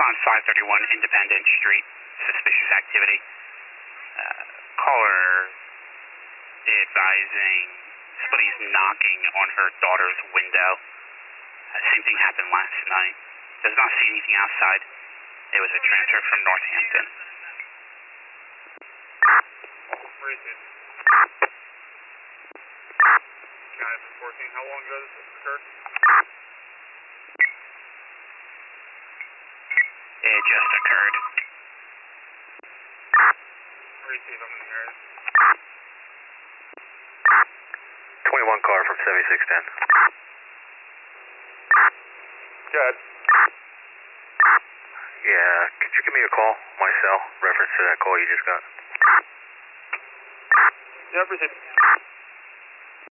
on 531 Independence Street. Suspicious activity. Caller advising somebody's knocking on her daughter's window. Same thing happened last night. Does not see anything outside. It was a transfer from Northampton. Where is it? Guy reporting. How long ago did this occur? It just occurred. Receive, I'm in the area. 21 car from 7610. Good. Yeah, could you give me a call, my cell, reference to that call you just got? Yep, receive.